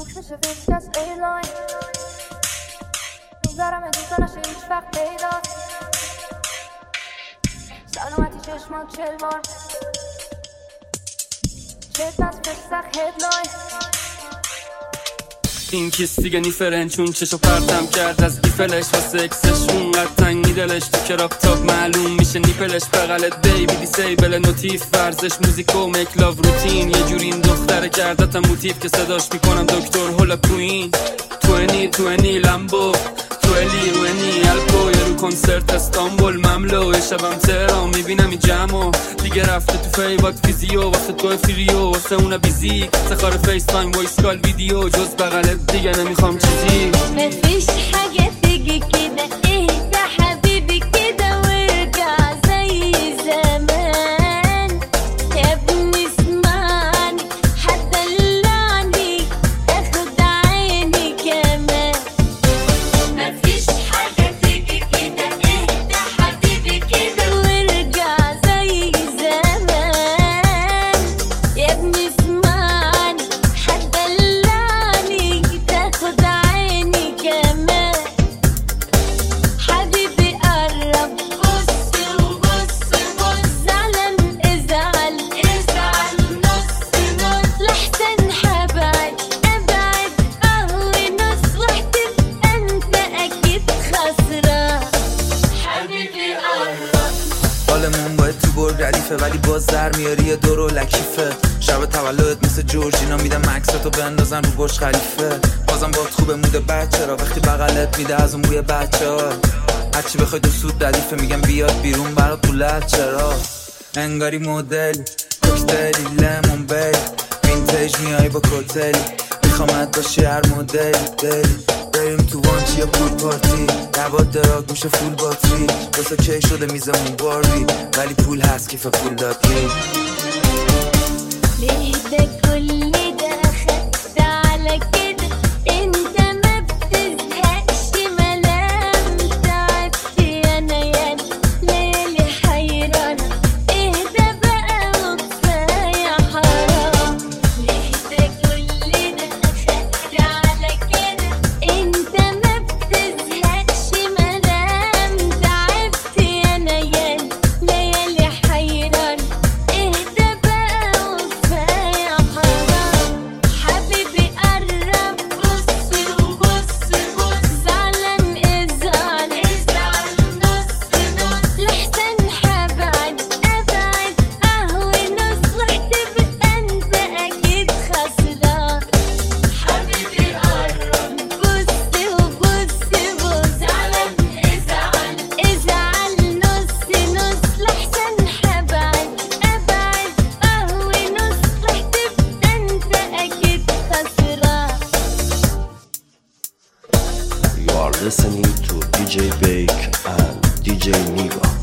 میشه بشکست ایلاین میذارم دوستا نشه هیچ وقت پیداست سلامتی چشمات 40 بار چشم از پسخ هدلاین این کس دیگه نیفرن چون چشو پرتم کرد از ایفلش و سکسش اونقدر تنگی دلش تو کراپ تاپ معلوم میشه نیپلش بغلت بیبی دیسیبل نوتیف ورزش موزیک و مکلاو روتین یه جوری این دختره کردتم موتیف که صداش میکنم دکتر هولا کوین 2020 لامبو 2020 الکو یه رو کنسرت استانبول مملو یه شبم تهران میبینم این جمعو دیگه رفته تو فیوات فیزیو واسه تو فریو واسه اون بیزیک سخار فیس تایم وایس کال ویدیو جز بغلت دیگه نمیخوام چیزی مفيش حاجة تيجي كده اهدى حبيبي كده وارجع زي زمان يا ابني اسمعني هتدلعني تاخد عيني كمان مفيش حاجة تيجي كده اهدى حبيبي كده وارجع زي زمان يا ابني اسمعني هتدلعني تاخد عيني كمان حبيبي قرب بص وبص بص زعلان ازعل ازعل نص نص لحسن هبعد ابعد قهوة نص وهتبقى انت اكيد خسران حبيبي قرب حالمون باید تو برگ ردیفه ولی باز در میاری یه دور و لکیفه شب تولدت مثل جورجینا میدم عکستو بندازن رو برج خلیفه بازم باید خوبه مود بچه را وقتی بغلت میده از اون بوی بچه ها هرچی بخوای دو سود ردیفه میگم بیاد بیرون برات پولت چرا انگاری مدل کوکتلی لیمون بیل وینتیج میای با کوتلی میخوامت باشی هر مدل دلی بریم تو وانچی یا پول پارتی نباد دراگ میشه فول باتری واسه کی شده میزمون باری ولی پول هست کیف پول دادی ليه ده كل ده خدت على كده انت ما بتزهقش ملام تعبت انا يانا ليالي حيرانة اهدى بقى وكفاية حرام ليه ده كل ده خدت على كده انت ما بتزهقش ملام تعبت انا يانا ليالي حيرانة اهدى بقى وكفاية حرام حبيبي قرب بص وبص بص زعلان ازعل ازعل نص نص لحسن هبعد ابعد قهوة نص وهتبقى انت اكيد خسران حبيبي قرب بص وبص بص زعلان ازعل ازعل نص نص لحسن هبعد ابعد قهوة نص وهتبقى انت اكيد خسران You are listening to DJ Bake and DJ Niva.